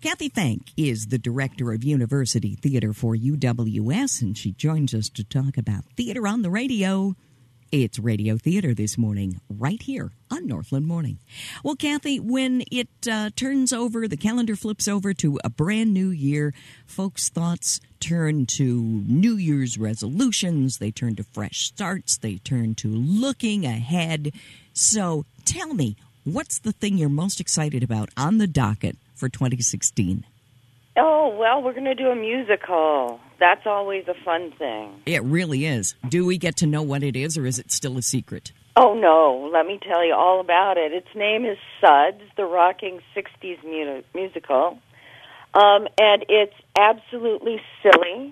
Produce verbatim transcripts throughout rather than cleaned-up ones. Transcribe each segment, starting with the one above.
Kathy Fank is the director of University Theater for U W S, and she joins us to talk about theater on the radio. It's Radio Theater this morning, right here on Northland Morning. Well, Kathy, when it uh, turns over, the calendar flips over to a brand new year, folks' thoughts turn to New Year's resolutions, they turn to fresh starts, they turn to looking ahead. So tell me, what's the thing you're most excited about on the docket for twenty sixteen? Oh, well, we're going to do a musical. That's always a fun thing. It really is. Do we get to know what it is, or is it still a secret? Oh, no. Let me tell you all about it. Its name is Suds, the Rocking sixties mu- Musical. Um, and it's absolutely silly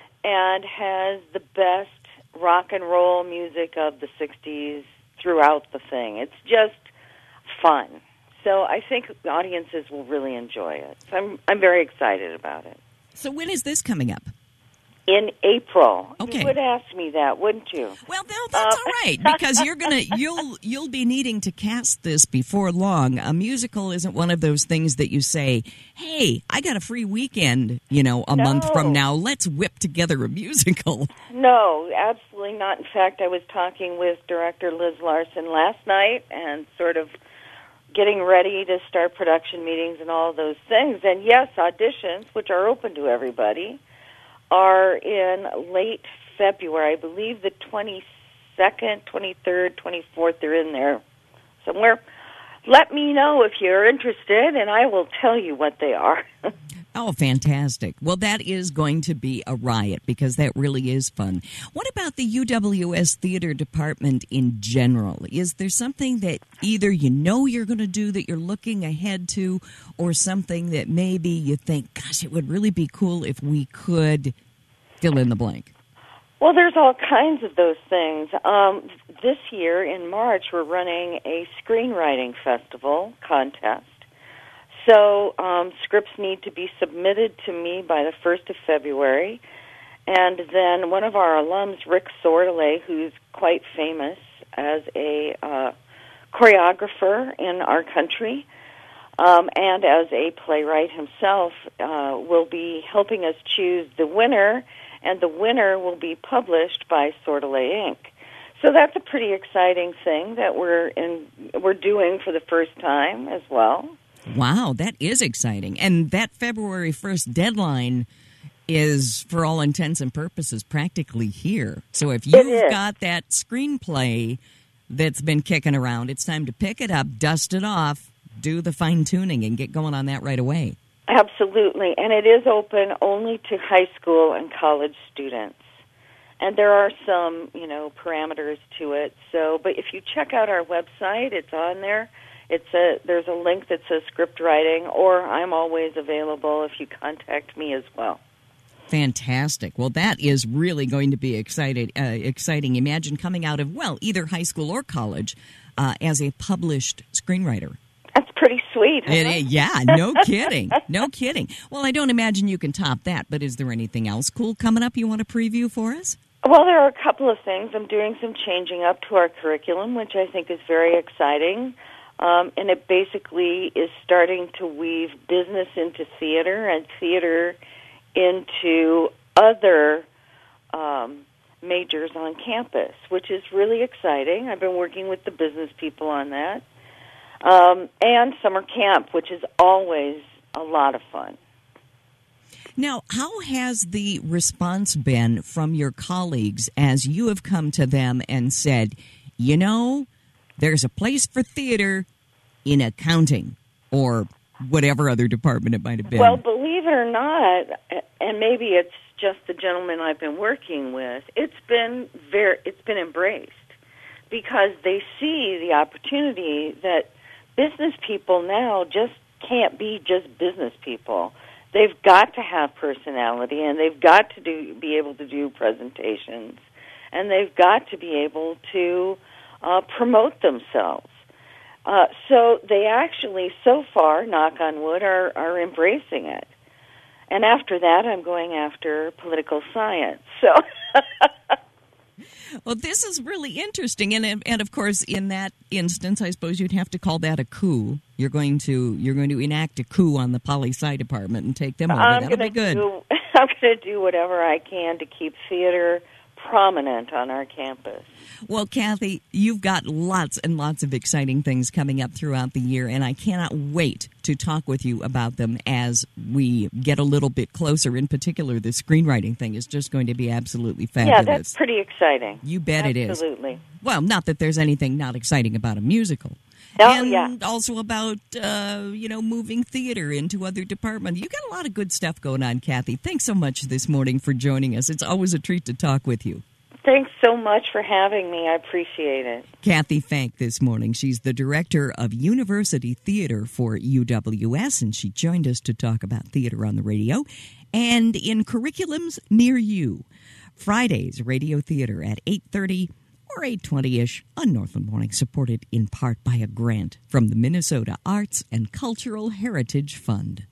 and has the best rock and roll music of the sixties throughout the thing. It's just fun. So I think the audiences will really enjoy it. So I'm I'm very excited about it. So when is this coming up? In April. Okay. You would ask me that, wouldn't you? Well, no, that's Uh, all right, because you're gonna you'll you'll be needing to cast this before long. A musical isn't one of those things that you say, "Hey, I got a free weekend, you know, a No. month from now. Let's whip together a musical." No, absolutely not. In fact, I was talking with director Liz Larson last night and sort of getting ready to start production meetings and all those things. And yes, auditions, which are open to everybody, are in late February. I believe the twenty-second, twenty-third, twenty-fourth, they're in there somewhere. Let me know if you're interested, and I will tell you what they are. Oh, fantastic. Well, that is going to be a riot, because that really is fun. What about the U W S theater department in general? Is there something that either you know you're going to do that you're looking ahead to, or something that maybe you think, gosh, it would really be cool if we could fill in the blank? Well, there's all kinds of those things. Um, this year in March, we're running a screenwriting festival contest. So um, scripts need to be submitted to me by the first of February. And then one of our alums, Rick Sordeley, who's quite famous as a uh, choreographer in our country um, and as a playwright himself, uh, will be helping us choose the winner, and the winner will be published by Sordeley Incorporated. So that's a pretty exciting thing that we're in, we're doing for the first time as well. Wow, that is exciting. And that February first deadline is, for all intents and purposes, practically here. So if you've got that screenplay that's been kicking around, it's time to pick it up, dust it off, do the fine-tuning, and get going on that right away. Absolutely. And it is open only to high school and college students. And there are some, you know, parameters to it. So, but if you check out our website, it's on there. It's a there's a link that says script writing, or I'm always available if you contact me as well. Fantastic. Well, that is really going to be excited, uh, exciting. Imagine coming out of, well, either high school or college uh, as a published screenwriter. That's pretty sweet. Huh? It is, yeah, no kidding. No kidding. Well, I don't imagine you can top that, but is there anything else cool coming up you want to preview for us? Well, there are a couple of things. I'm doing some changing up to our curriculum, which I think is very exciting. Um, and it basically is starting to weave business into theater and theater into other um, majors on campus, which is really exciting. I've been working with the business people on that. Um, and summer camp, which is always a lot of fun. Now, how has the response been from your colleagues as you have come to them and said, you know, there's a place for theater in accounting or whatever other department it might have been? Well, believe it or not, and maybe it's just the gentleman I've been working with, it's been very, it's been embraced because they see the opportunity that business people now just can't be just business people. They've got to have personality, and they've got to do, be able to do presentations, and they've got to be able to uh, promote themselves. Uh, so they actually, so far, knock on wood, are, are embracing it. And after that, I'm going after political science. So, Well, this is really interesting, and and of course, in that instance, I suppose you'd have to call that a coup. You're going to you're going to enact a coup on the poli-sci department and take them over. I'm That'll be good. Do, I'm going to do whatever I can to keep theater prominent on our campus. Well, Kathy, you've got lots and lots of exciting things coming up throughout the year, and I cannot wait to talk with you about them as we get a little bit closer. In particular, the screenwriting thing is just going to be absolutely fabulous. Yeah, that's pretty exciting. You bet absolutely. it is. Absolutely. Well, not that there's anything not exciting about a musical. Oh, and yeah. also about, uh, you know, moving theater into other departments. You got a lot of good stuff going on, Kathy. Thanks so much this morning for joining us. It's always a treat to talk with you. Thanks so much for having me. I appreciate it. Kathy Fank this morning. She's the director of University Theater for U W S, and she joined us to talk about theater on the radio and in curriculums near you. Fridays, radio theater at eight thirty or eight twenty-ish on Northland Morning, supported in part by a grant from the Minnesota Arts and Cultural Heritage Fund.